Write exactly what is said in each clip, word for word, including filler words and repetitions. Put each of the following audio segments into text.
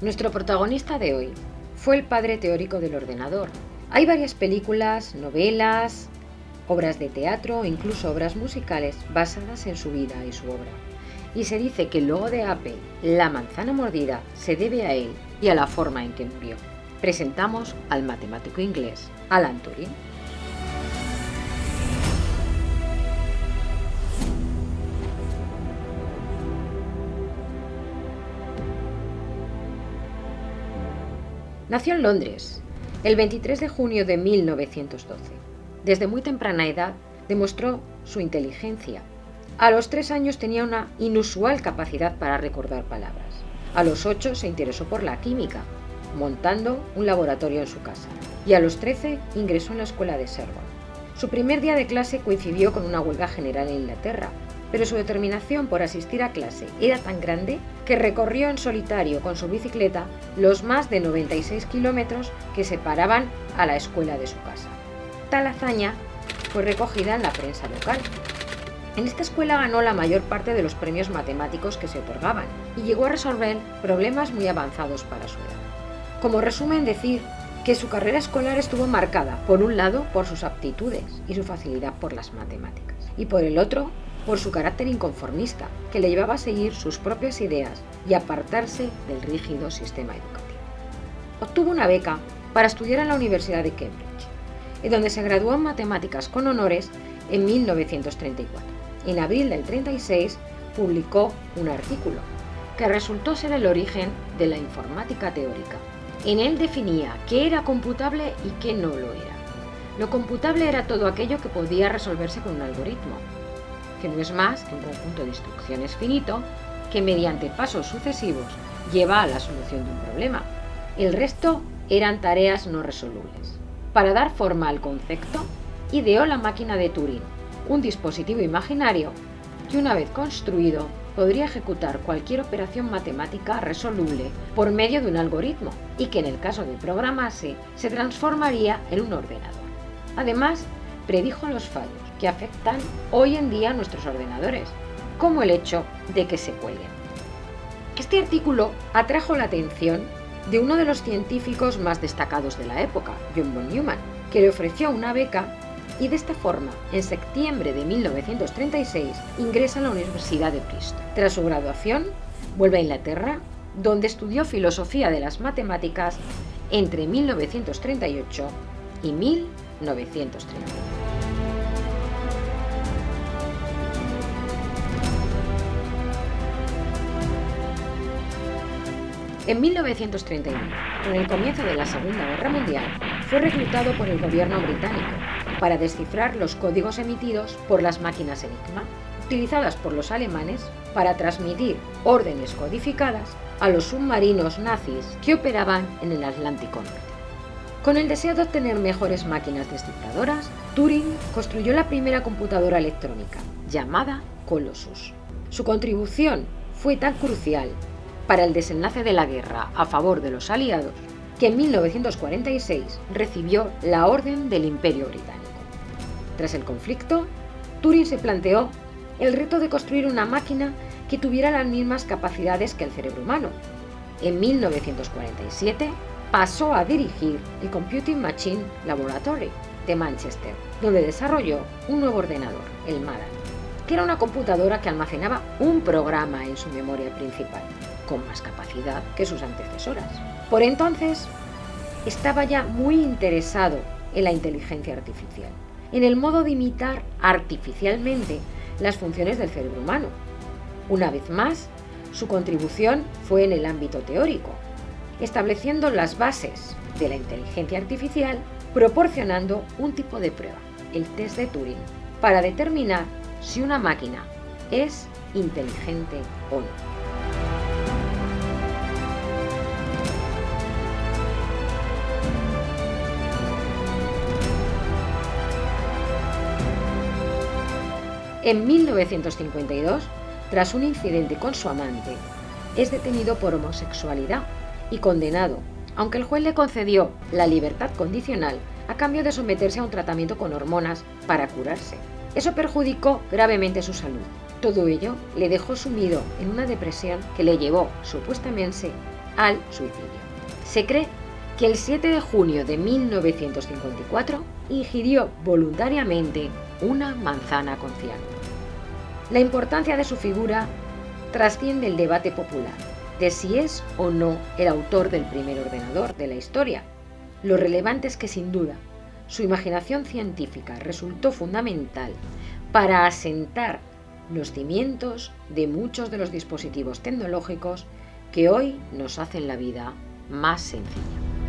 Nuestro protagonista de hoy fue el padre teórico del ordenador. Hay varias películas, novelas, obras de teatro e incluso obras musicales basadas en su vida y su obra. Y se dice que el logo de Apple, la manzana mordida, se debe a él y a la forma en que murió. Presentamos al matemático inglés Alan Turing. Nació en Londres el veintitrés de junio de mil novecientos doce. Desde muy temprana edad demostró su inteligencia. A los tres años tenía una inusual capacidad para recordar palabras. A los ocho se interesó por la química, montando un laboratorio en su casa. Y a los trece ingresó en la escuela de Sorbonne. Su primer día de clase coincidió con una huelga general en Inglaterra, pero su determinación por asistir a clase era tan grande que recorrió en solitario con su bicicleta los más de noventa y seis kilómetros que separaban a la escuela de su casa. Tal hazaña fue recogida en la prensa local. En esta escuela ganó la mayor parte de los premios matemáticos que se otorgaban y llegó a resolver problemas muy avanzados para su edad. Como resumen, decir que su carrera escolar estuvo marcada, por un lado, por sus aptitudes y su facilidad por las matemáticas, y por el otro, por su carácter inconformista, que le llevaba a seguir sus propias ideas y apartarse del rígido sistema educativo. Obtuvo una beca para estudiar en la Universidad de Cambridge, en donde se graduó en matemáticas con honores en mil novecientos treinta y cuatro. En abril del treinta y seis publicó un artículo que resultó ser el origen de la informática teórica. En él definía qué era computable y qué no lo era. Lo computable era todo aquello que podía resolverse con un algoritmo, que no es más que un conjunto de instrucciones finito que mediante pasos sucesivos lleva a la solución de un problema. El resto eran tareas no resolubles. Para dar forma al concepto, ideó la máquina de Turing, un dispositivo imaginario que una vez construido podría ejecutar cualquier operación matemática resoluble por medio de un algoritmo y que en el caso de programarse se transformaría en un ordenador. Además, predijo los fallos que afectan hoy en día a nuestros ordenadores, como el hecho de que se cuelguen. Este artículo atrajo la atención de uno de los científicos más destacados de la época, John von Neumann, que le ofreció una beca y de esta forma, en septiembre de mil novecientos treinta y seis, ingresa a la Universidad de Bristol. Tras su graduación, vuelve a Inglaterra, donde estudió filosofía de las matemáticas entre mil novecientos treinta y ocho y mil novecientos treinta. En mil novecientos treinta y uno, con el comienzo de la Segunda Guerra Mundial, fue reclutado por el gobierno británico para descifrar los códigos emitidos por las máquinas Enigma, utilizadas por los alemanes para transmitir órdenes codificadas a los submarinos nazis que operaban en el Atlántico Norte. Con el deseo de obtener mejores máquinas descifradoras, Turing construyó la primera computadora electrónica, llamada Colossus. Su contribución fue tan crucial para el desenlace de la guerra a favor de los aliados, que en mil novecientos cuarenta y seis recibió la Orden del Imperio Británico. Tras el conflicto, Turing se planteó el reto de construir una máquina que tuviera las mismas capacidades que el cerebro humano. En mil novecientos cuarenta y siete pasó a dirigir el Computing Machine Laboratory de Manchester, donde desarrolló un nuevo ordenador, el Marder, que era una computadora que almacenaba un programa en su memoria principal, con más capacidad que sus antecesoras. Por entonces, estaba ya muy interesado en la inteligencia artificial, en el modo de imitar artificialmente las funciones del cerebro humano. Una vez más, su contribución fue en el ámbito teórico, estableciendo las bases de la inteligencia artificial, proporcionando un tipo de prueba, el test de Turing, para determinar si una máquina es inteligente o no. En mil novecientos cincuenta y dos, tras un incidente con su amante, es detenido por homosexualidad y condenado, aunque el juez le concedió la libertad condicional a cambio de someterse a un tratamiento con hormonas para curarse. Eso perjudicó gravemente su salud. Todo ello le dejó sumido en una depresión que le llevó, supuestamente, al suicidio. Se cree que el siete de junio de mil novecientos cincuenta y cuatro ingirió voluntariamente una manzana con cianuro. La importancia de su figura trasciende el debate popular de si es o no el autor del primer ordenador de la historia. Lo relevante es que, sin duda, su imaginación científica resultó fundamental para asentar los cimientos de muchos de los dispositivos tecnológicos que hoy nos hacen la vida más sencilla.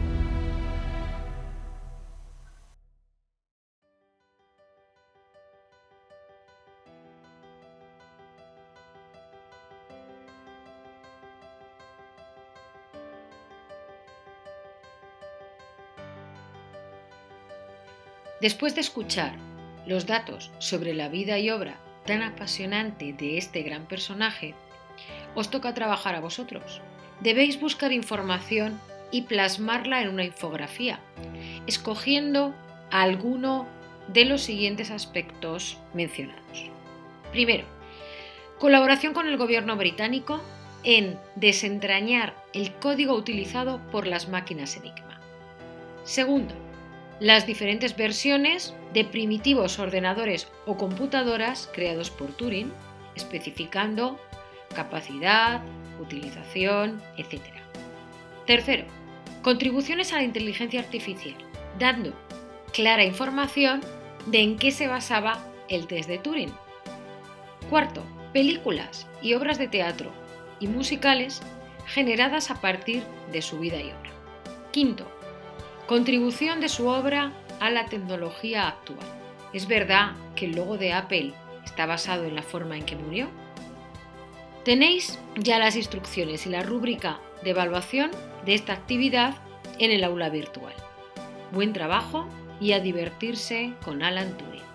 Después de escuchar los datos sobre la vida y obra tan apasionante de este gran personaje, os toca trabajar a vosotros. Debéis buscar información y plasmarla en una infografía, escogiendo alguno de los siguientes aspectos mencionados. Primero, colaboración con el gobierno británico en desentrañar el código utilizado por las máquinas Enigma. Segundo, las diferentes versiones de primitivos ordenadores o computadoras creados por Turing, especificando capacidad, utilización, etcétera. Tercero, contribuciones a la inteligencia artificial, dando clara información de en qué se basaba el test de Turing. Cuarto, películas y obras de teatro y musicales generadas a partir de su vida y obra. Quinto, contribución de su obra a la tecnología actual. ¿Es verdad que el logo de Apple está basado en la forma en que murió? Tenéis ya las instrucciones y la rúbrica de evaluación de esta actividad en el aula virtual. Buen trabajo y a divertirse con Alan Turing.